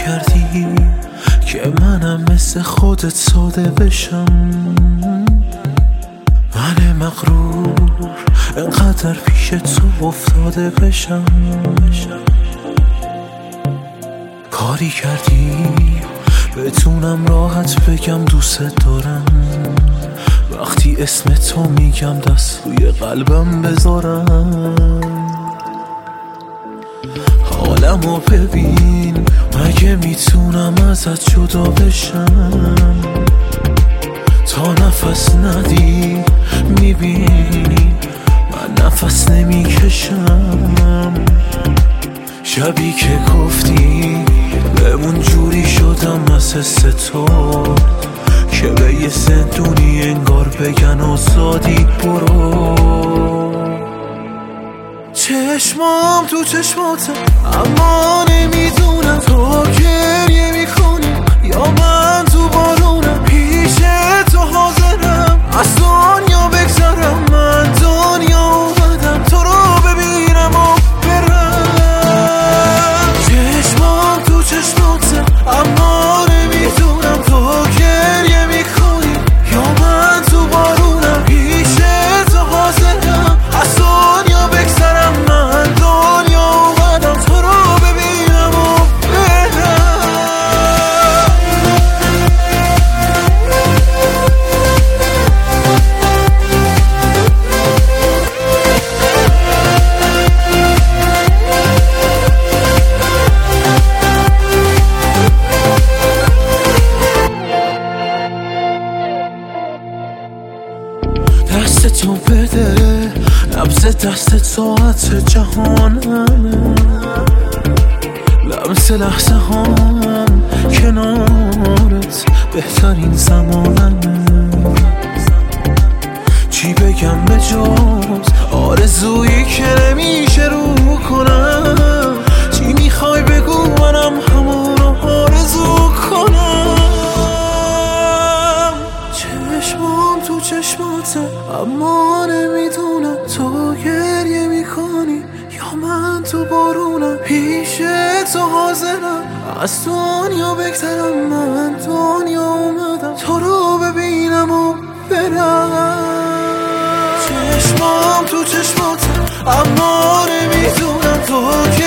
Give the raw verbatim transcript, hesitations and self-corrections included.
کردی که منم مثل خودت ساده بشم. من مغرور انقدر پیش تو افتاده بشم. کاری کردی بتونم راحت بگم دوست دارم. وقتی اسم تو میگم دست روی قلبم بذارم. حالمو ببین، مگه میتونم ازت جدا بشم؟ تا نفس ندی میبینی من نفس نمیکشم. شبی که گفتی بمون جوری شدم از حس تو که به یه زندونی انگار بگن آزادی برو. چشمام تو چشماته اما نمیدونم تو گریه میکنی یا من تو بارونم. پیش تو حاضرم از دنیا بگذرم. من دنیا اومدم تو رو ببینم و برم. چشمام تو چشماته اما نمیدونم تو گریه میکنی یا من تو بارونم. پیش تو حاضرم از دنیا بگذرم. من دنیا اومدم تو رو ببینم و برم. دست تو بده، نبض دست ساعت جهانم. لمس لحظه هم کنارت بهترین زمانم. چی بگم به جز آرزویی که نمیشه رو کنم. چی میخوای بگو منم همونو آرزو کنم. چشمام تو چشماته اما نمیدونم تو گریه میکنی یا من تو بارونم. پیش تو حاضرم از دنیا بگذرم. من دنیا اومدم تو رو ببینم و برم. چشمام تو چشماته اما نمیدونم تو